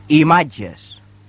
Imatges.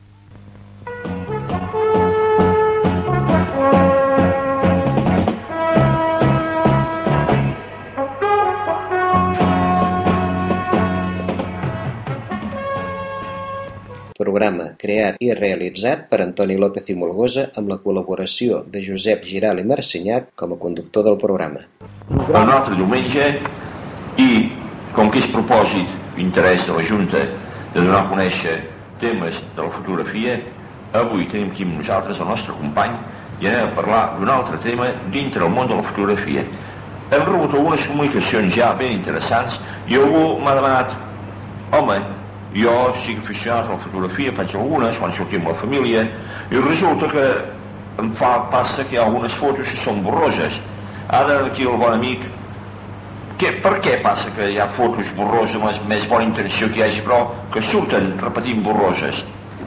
Programa creat i realitzat per Antoni López i Molgosa amb la col·laboració de Josep Giral i Marcenyac com a conductor del programa. Un altre diumenge i, com que és propòsit i interès de la Junta de donar a conèixer temes de la fotografia, avui tenim aquí amb nosaltres el nostre company i anem a parlar d'un altre tema dintre del món de la fotografia. Hem rebut algunes comunicacions ja ben interessants i algú m'ha demanat: home, jo estic aficionat a la fotografia, faig algunes quan sortim amb la família i resulta que passa que hi ha algunes fotos que són borroses. Ara aquí el bon amic, per què passa que hi ha fotos borroses amb la més bona intenció que hi hagi, però que surten repetint borroses?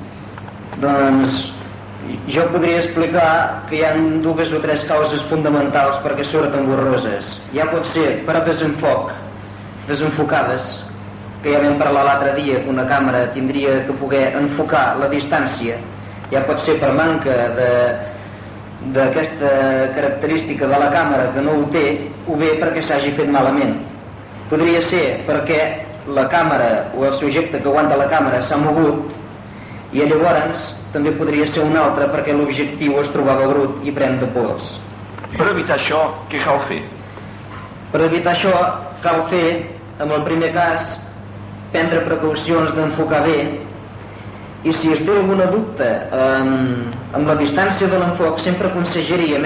Doncs jo podria explicar que hi ha 2 o 3 causes fonamentals perquè surten borroses. Ja pot ser per desenfocades, que ja vam parlar l'altre dia que una càmera tindria que poder enfocar la distància. Ja pot ser per manca d'aquesta característica de la càmera que no ho té, o bé perquè s'hagi fet malament. Podria ser perquè la càmera o el subjecte que aguanta la càmera s'ha mogut, i llavors també podria ser un altre perquè l'objectiu es trobava brut i pren de pols. Per evitar això, què cal fer? Per evitar això cal fer, en el primer cas, prendre precaucions d'enfocar bé, i si es té alguna dubte amb la distància de l'enfoc, sempre aconsellaria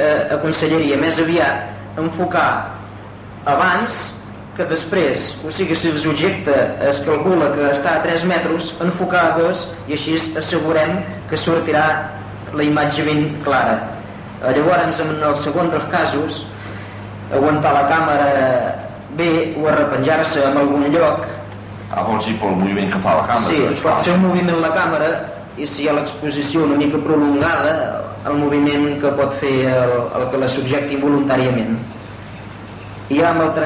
més aviat enfocar abans que després. O sigui, si el subjecte es calcula que està a 3 metres, enfocar a 2, i així assegurem que sortirà la imatge ben clara. Llavors, en el segon dels casos, aguantar la càmera bé o arrepenjar-se en algun lloc. Vols dir pel moviment que fa la càmera? Sí, pot fer un moviment la càmera, i si hi ha l'exposició una mica prolongada, el moviment que pot fer el que la subjecti voluntàriament. I amb el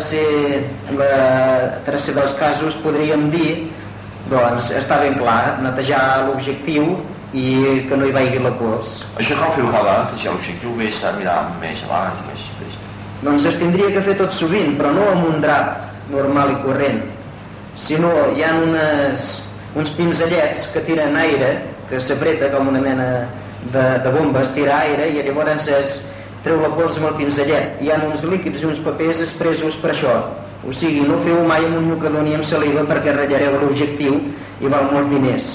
tercer dels casos podríem dir, doncs, està ben clar, netejar l'objectiu i que no hi vagi la pols. Això cal fer-ho cada vegada, netejar l'objectiu, bé s'ha de mirar més abans, més. Doncs es tindria que fer tot sovint, però no amb un drap normal i corrent, sinó hi ha uns pinzellets que tiren aire, que s'apreta com una mena de bomba, es tira aire i llavors es treu la pols amb el pinzellet. Hi ha uns líquids i uns papers expressos per això. O sigui, no feu mai amb un mocador ni amb saliva perquè ratllareu l'objectiu i val molts diners.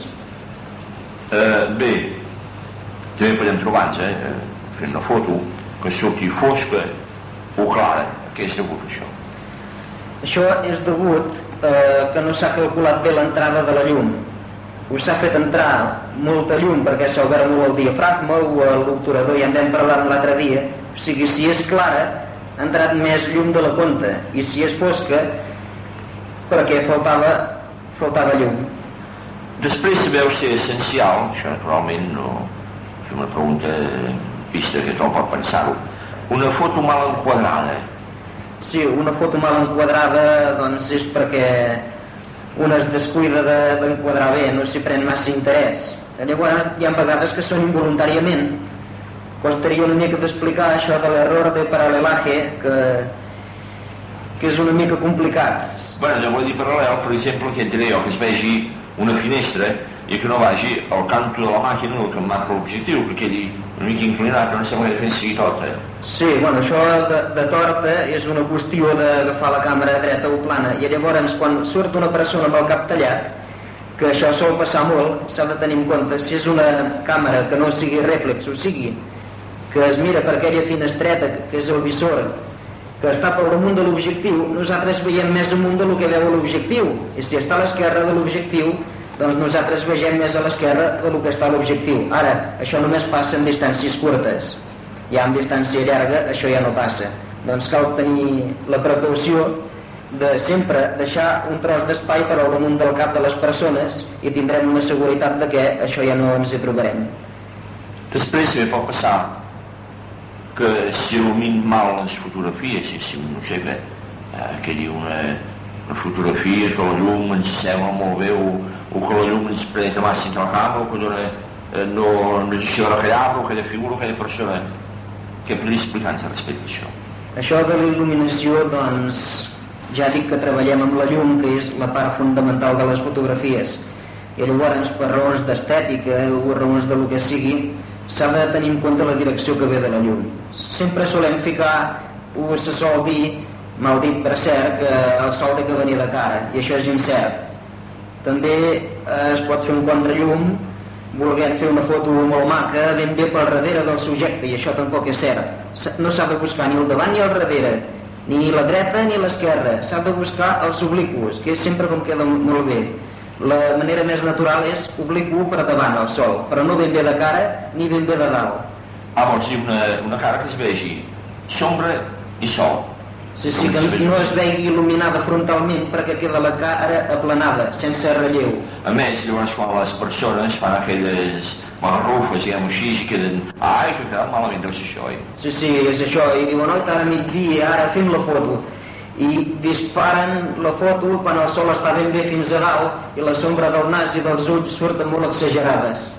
Bé, també podem trobar-nos fent una foto que surti fosca o clara. Què és degut això? Això és degut que no s'ha calculat bé l'entrada de la llum. O s'ha fet entrar molta llum perquè s'ha obert molt el diafragma o l'obturador, ja en vam parlar l'altre dia. O sigui, si és clara, ha entrat més llum de la compte, i si és fosca, perquè faltava llum. Després veu ser essencial, això naturalment no és una pregunta vista que tothom pot pensar-ho, una foto mal enquadrada. Sí, una foto mal enquadrada doncs és perquè una es descuida d'enquadrar bé, no s'hi pren massa interès. Llavors hi ha vegades que són involuntàriament. Costaria una mica d'explicar això de l'error de paral·lelaje, que és una mica complicat. Bueno, jo vull dir paral·lel, per exemple, que diré jo, que es vegi una finestra i que no vagi al canto de la màquina el que em marca l'objectiu, que quedi una mica inclinat, no sembla que la finestra sigui tota. Sí, bueno, això de torta és una qüestió d'agafar la càmera dreta o plana, i llavors quan surt una persona amb el cap tallat, que això sol passar molt, s'ha de tenir en compte, si és una càmera que no sigui rèflex, o sigui, que es mira per aquella finestreta que és el visor, que està per damunt de l'objectiu, nosaltres veiem més amunt del que veu l'objectiu, i si està a l'esquerra de l'objectiu, doncs nosaltres vegem més a l'esquerra del que està a l'objectiu. Ara, això només passa en distàncies curtes, ja en distància llarga això ja no passa. Doncs cal tenir la precaució de sempre deixar un tros d'espai per al damunt del cap de les persones i tindrem una seguretat de que això ja no ens hi trobarem. Després bé pot passar que s'il·luminen mal les fotografies, si no sé bé, quedi una fotografia que la llum ens sembla molt bé o o que la llum ens penetra massa dintre la càmera, o que no ens deixa recallar, o aquella figura, aquella persona. Què podria explicar-nos respecte a això? Això de la il·luminació, doncs, ja dic que treballem amb la llum, que és la part fundamental de les fotografies. I llavors, per raons d'estètica o raons de lo que sigui, s'ha de tenir en compte la direcció que ve de la llum. Sempre solem ficar, o se sol dir, mal dit per cert, que el sol té que venir de cara, i això és incert. També es pot fer un contrallum volent fer una foto molt maca ben bé pel darrere del subjecte, i això tampoc és cert. No s'ha de buscar ni el davant ni el darrere, ni la dreta ni l'esquerra, s'ha de buscar els obliquos, que és sempre com queda molt bé. La manera més natural és obliqu per davant al sol, però no ben bé de cara ni ben bé de dalt. Vols dir una cara que es vegi sombra i sol. Sí, que no es vegi il·luminada frontalment perquè queda la cara aplanada, sense relleu. A més, llavors quan les persones fan aquelles magarrufes, diguem-ho així, i queden... Ai, que queda malament, deu ser això, Sí, és això, i diuen, oi, ara migdia, ara fem la foto. I disparen la foto quan el sol està ben bé fins a dalt i la sombra del nas i dels ulls surten molt exagerades.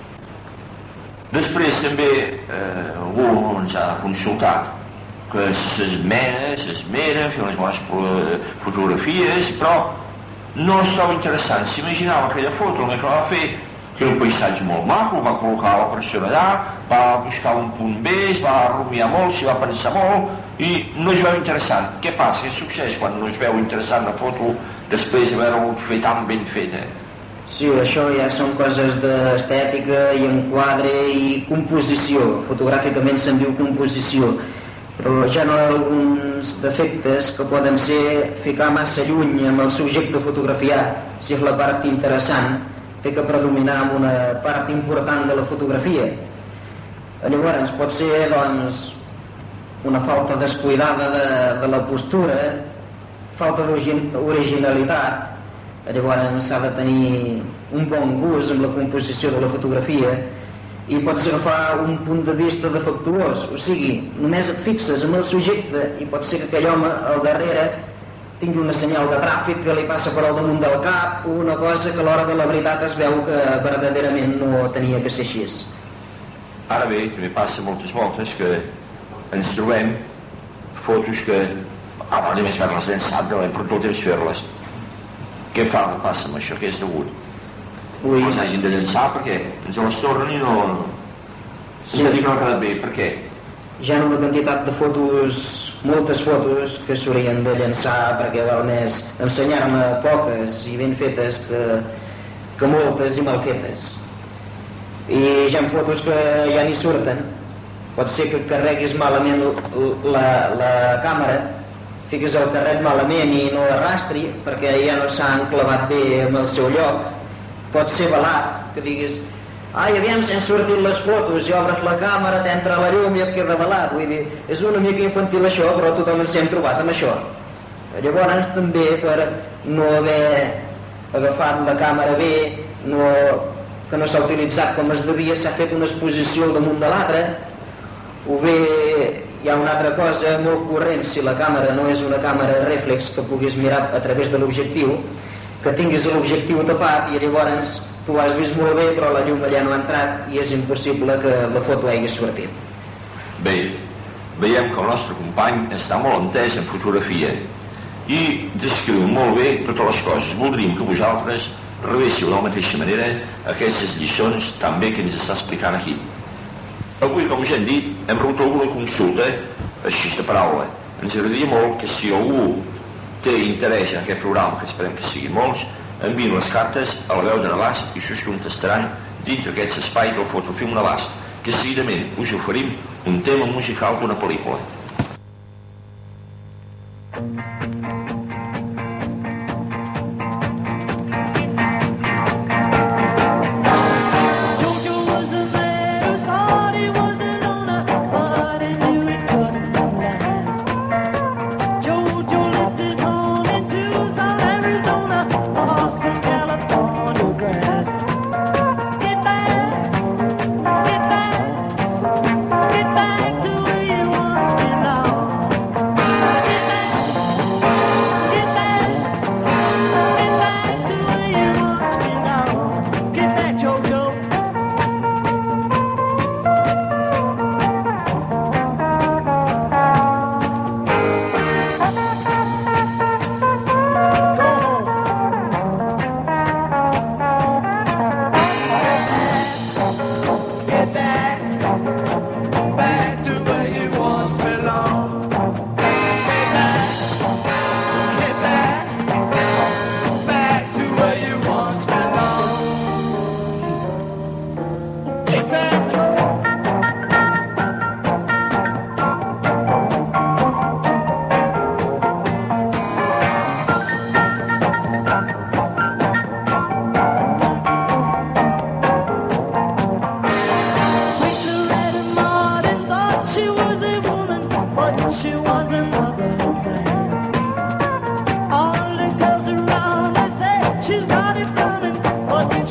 Després també algú ens ha consultat que s'esmera, fer unes bones fotografies, però no es troba interessant. S'imaginava aquella foto, el que va fer, que era un paisatge molt maco, va col·locar la persona allà, va buscar un punt més, va rumiar molt, s'hi va pensar molt, i no es veu interessant. Què passa? Què succeeix quan no es veu interessant la foto després d'haver-ho fet tan ben feta? Sí, això ja són coses d'estètica i enquadre i composició. Fotogràficament se'n diu composició. Però ja no hi ha alguns defectes que poden ser ficar massa lluny amb el subjecte fotografiat. Si és la part interessant, té que predominar amb una part important de la fotografia. Llavors pot ser, doncs, una falta descuidada de la postura, falta d'originalitat. Llavors s'ha de tenir un bon gust amb la composició de la fotografia i pots agafar un punt de vista defectuós, o sigui, només et fixes en el subjecte i pot ser que aquell home al darrere tingui una senyal de tràfic que li passa per al damunt del cap o una cosa que a l'hora de la veritat es veu que verdaderament no tenia que ser així. Ara bé, també passa moltes voltes que ens trobem fotos que només fer-les llançat, no hem perdut el temps fer-les. Què passa amb això? Què és degut? Els hagin de llançar perquè ens les tornen i no... Ens ha dit que no ha quedat bé. Per què? Hi ha una quantitat de fotos, moltes fotos, que s'haurien de llançar perquè val més ensenyar-me poques i ben fetes que moltes i mal fetes. I hi ha fotos que ja ni surten. Pot ser que carreguis malament la càmera, fiques el carret malament i no arrastri perquè ja no s'ha enclavat bé en el seu lloc. Pot ser velat, que diguis ai, aviam si han sortit les fotos i obres la càmera, t'entra la llum i et queda velat. Vull dir, és una mica infantil això, però tothom ens hem trobat amb això. Llavors també per no haver agafat la càmera bé, que no s'ha utilitzat com es devia, s'ha fet una exposició al damunt de l'altra, o bé hi ha una altra cosa molt corrent, si la càmera no és una càmera reflex que puguis mirar a través de l'objectiu, que tinguis l'objectiu tapat i llavors tu ho has vist molt bé però la llum allà no ha entrat i és impossible que la foto hagi sortit. Bé, veiem que el nostre company està molt entès en fotografia i descriu molt bé totes les coses. Voldríem que vosaltres rebéssiu de la mateixa manera aquestes lliçons també que ens està explicant aquí. Avui, com us hem dit, hem rebut alguna consulta així de paraula. Ens agradaria molt que si algú té interès en aquest programa, que esperem que siguin molts, enviïn les cartes a la veu de Navàs i us contestaran dins d'aquest espai del Fotofilm Navàs, que seguidament us oferim un tema musical d'una pel·lícula.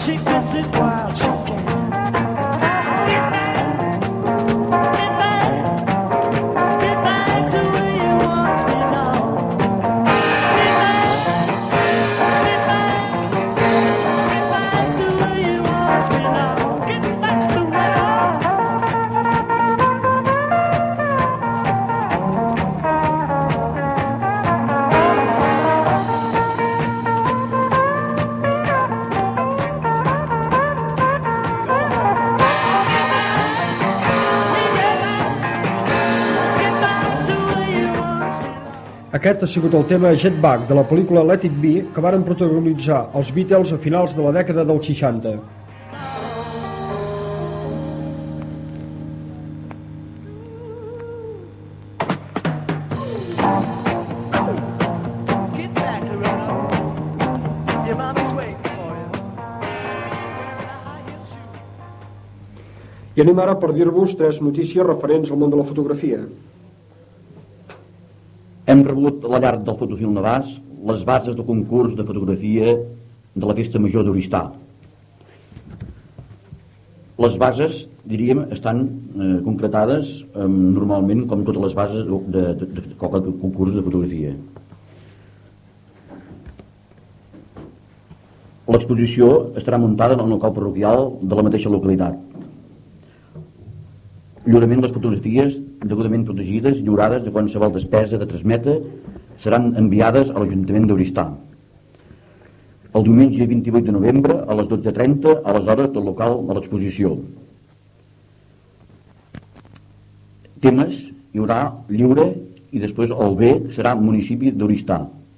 she gets it while she can. Get back to where you once belonged. Get back to where you once belonged. Get back to where. Aquest ha sigut el tema Get Back de la pel·lícula Let It Be que varen protagonitzar els Beatles a finals de la dècada dels 60. I anem ara per dir-vos 3 notícies referents al món de la fotografia. Hem rebut a la llar del Fotofilm Navàs les bases del concurs de fotografia de la Festa Major d'Oristà. Les bases, diríem, estan concretades normalment com totes les bases de qualsevol concurs de fotografia. L'exposició estarà muntada en el local parroquial de la mateixa localitat. Lliurament les fotografies degudament protegides, lliurades de qualsevol despesa de transmetre, seran enviades a l'Ajuntament d'Oristà. El diumenge 28 de novembre a les 12:30 a les hores del local de l'exposició. Temes hi haurà lliure i després el B serà municipi d'Oristà.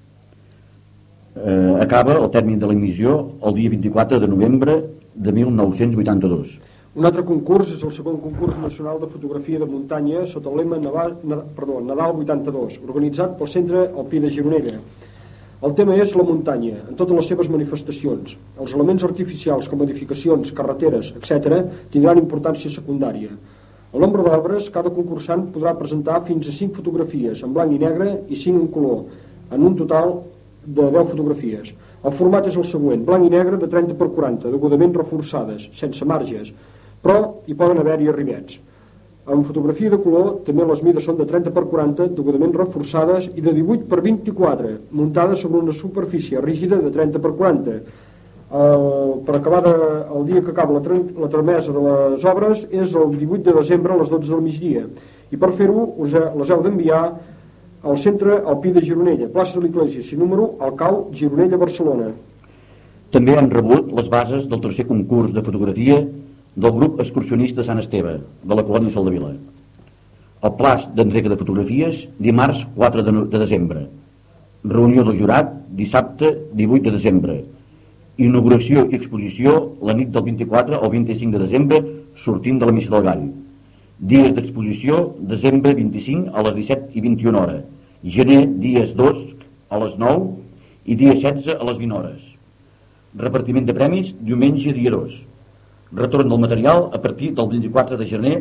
Acaba el termini de l'emissió el dia 24 de novembre de 1982. Un altre concurs és el segon concurs nacional de fotografia de muntanya sota el lema Nadal 82, organitzat pel Centre Alpí de Gironella. El tema és la muntanya, en totes les seves manifestacions. Els elements artificials com edificacions, carreteres, etc. tindran importància secundària. El nombre d'obres, cada concursant podrà presentar fins a 5 fotografies en blanc i negre i 5 en color, en un total de 10 fotografies. El format és el següent, blanc i negre de 30x40, degudament reforçades, sense marges, però hi poden haver-hi arribets. En fotografia de color també les mides són de 30x40, degudament reforçades i de 18x24, muntades sobre una superfície rígida de 30x40. Per acabar el dia que acaba la tramesa de les obres és el 18 de desembre a les 12 del migdia. I per fer-ho les heu d'enviar al Centre Alpí de Gironella, plaça de l'Iglésia, sin número, al CAU, Gironella, Barcelona. També han rebut les bases del tercer concurs de fotografia del grup excursionista Sant Esteve, de la colònia Soldevila. El plaç d'entrega de fotografies, dimarts 4 de desembre. Reunió del jurat, dissabte 18 de desembre. Inauguració i exposició la nit del 24 al 25 de desembre, sortint de la Missa del Gall. Dies d'exposició, desembre 25 a les 17 i 21 hores. Gener, dies 2 a les 9 i dia 16 a les 20 hores. Repartiment de premis, diumenge, dia 2. Retorn del material a partir del 24 de gener.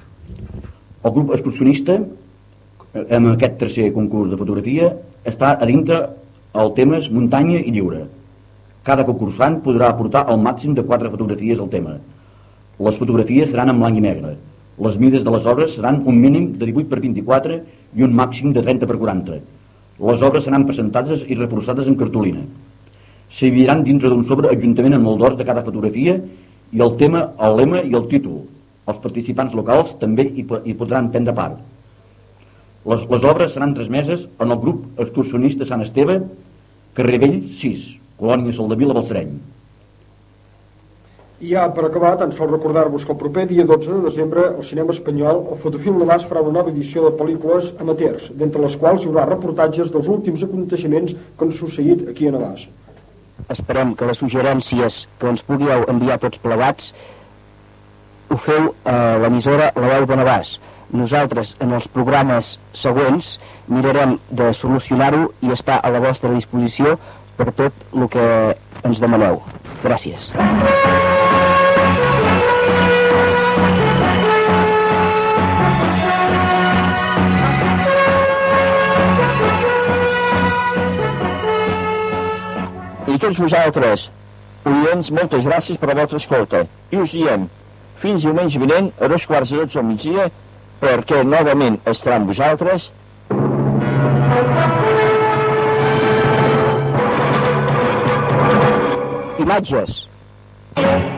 El grup excursionista, amb aquest tercer concurs de fotografia, està a dintre el temes muntanya i lliure. Cada concursant podrà aportar al màxim de 4 fotografies al tema. Les fotografies seran en blanc i negre. Les mides de les obres seran un mínim de 18x24 i un màxim de 30x40. Les obres seran presentades i reforçades en cartolina. S'enviaran dintre d'un sobre adjuntament amb el dors de cada fotografia i el tema, el lema i el títol. Els participants locals també hi podran prendre part. Les obres seran transmeses en el grup excursionista Sant Esteve, carrer Vell 6, colònia Soldevila, Balsareny. I ja per acabar, tan sols recordar-vos que el proper dia 12 de desembre al cinema espanyol el Fotofilm Navàs farà una nova edició de pel·lícules amateurs, d'entre les quals hi haurà reportatges dels últims aconteixements que han succeït aquí a Navàs. Esperem que les suggerències que ens pugueu enviar tots plegats ho feu a l'emissora La Veu de Navàs. Nosaltres en els programes següents mirarem de solucionar-ho i estar a la vostra disposició per tot el que ens demaneu. Gràcies. I tots vosaltres, Oients, moltes gràcies per la vostra escolta. I us diem fins diumenge vinent a 2:45 del migdia, perquè novament estarà amb vosaltres Imatges.